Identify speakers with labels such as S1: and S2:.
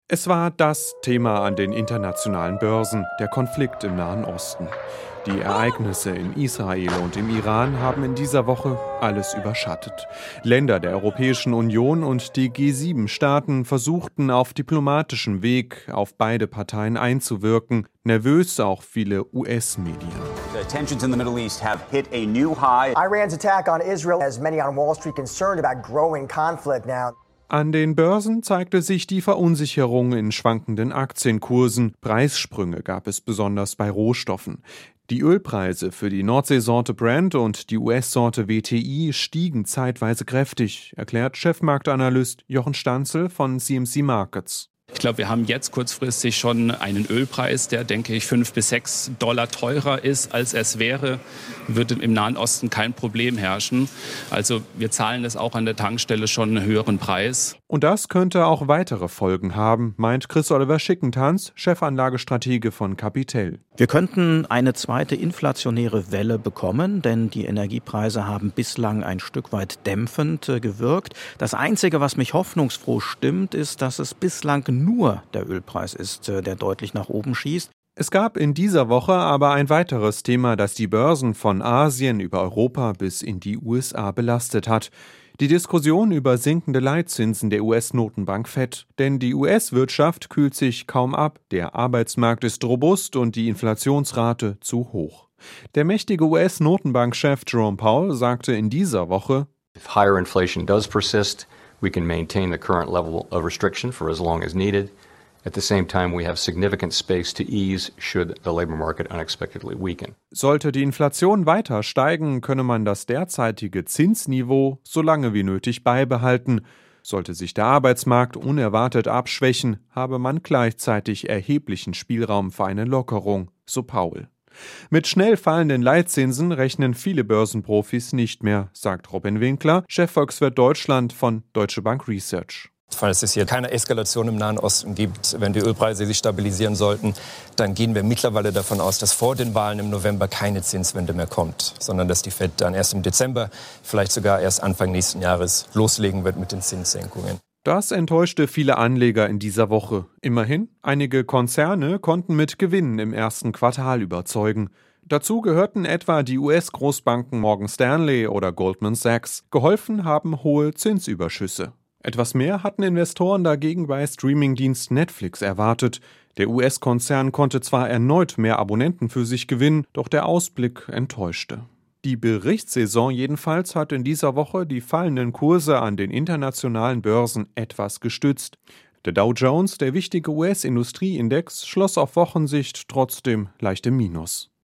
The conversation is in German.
S1: Es war das Thema an den internationalen Börsen, der Konflikt im Nahen Osten. Die Ereignisse in Israel und im Iran haben in dieser Woche alles überschattet. Länder der Europäischen Union und die G7-Staaten versuchten auf diplomatischem Weg auf beide Parteien einzuwirken. Nervös auch viele US-Medien.
S2: The tensions in the Middle East have hit a new high.
S3: Iran's attack on Israel has many on Wall Street concerned about growing conflict now.
S1: An den Börsen zeigte sich die Verunsicherung in schwankenden Aktienkursen. Preissprünge gab es besonders bei Rohstoffen. Die Ölpreise für die Nordseesorte Brent und die US-Sorte WTI stiegen zeitweise kräftig, erklärt Chefmarktanalyst Jochen Stanzel von CMC Markets.
S4: Ich glaube, wir haben jetzt kurzfristig schon einen Ölpreis, der, denke ich, $5 bis $6 teurer ist, als es wäre. Würde im Nahen Osten kein Problem herrschen. Also wir zahlen das auch an der Tankstelle schon einen höheren Preis.
S1: Und das könnte auch weitere Folgen haben, meint Chris-Oliver Schickentanz, Chefanlagestratege von Capitel.
S5: Wir könnten eine zweite inflationäre Welle bekommen, denn die Energiepreise haben bislang ein Stück weit dämpfend gewirkt. Das Einzige, was mich hoffnungsfroh stimmt, ist, dass es bislang nur der Ölpreis ist, der deutlich nach oben schießt.
S1: Es gab in dieser Woche aber ein weiteres Thema, das die Börsen von Asien über Europa bis in die USA belastet hat. Die Diskussion über sinkende Leitzinsen der US-Notenbank Fed. Denn die US-Wirtschaft kühlt sich kaum ab, der Arbeitsmarkt ist robust und die Inflationsrate zu hoch. Der mächtige US-Notenbankchef Jerome Powell sagte in dieser Woche:
S6: If higher inflation does persist, we can maintain the current level of restriction for as long as needed. At the same time, we have significant space to ease should the labor market unexpectedly weaken.
S1: Sollte die Inflation weiter steigen, könne man das derzeitige Zinsniveau so lange wie nötig beibehalten. Sollte sich der Arbeitsmarkt unerwartet abschwächen, habe man gleichzeitig erheblichen Spielraum für eine Lockerung, so Powell. Mit schnell fallenden Leitzinsen rechnen viele Börsenprofis nicht mehr, sagt Robin Winkler, Chefvolkswirt Deutschland von Deutsche Bank Research.
S7: Falls es hier keine Eskalation im Nahen Osten gibt, wenn die Ölpreise sich stabilisieren sollten, dann gehen wir mittlerweile davon aus, dass vor den Wahlen im November keine Zinswende mehr kommt, sondern dass die Fed dann erst im Dezember, vielleicht sogar erst Anfang nächsten Jahres loslegen wird mit den Zinssenkungen.
S1: Das enttäuschte viele Anleger in dieser Woche. Immerhin, einige Konzerne konnten mit Gewinnen im ersten Quartal überzeugen. Dazu gehörten etwa die US-Großbanken Morgan Stanley oder Goldman Sachs. Geholfen haben hohe Zinsüberschüsse. Etwas mehr hatten Investoren dagegen bei Streamingdienst Netflix erwartet. Der US-Konzern konnte zwar erneut mehr Abonnenten für sich gewinnen, doch der Ausblick enttäuschte. Die Berichtssaison jedenfalls hat in dieser Woche die fallenden Kurse an den internationalen Börsen etwas gestützt. Der Dow Jones, der wichtige US-Industrieindex, schloss auf Wochensicht trotzdem leicht im Minus.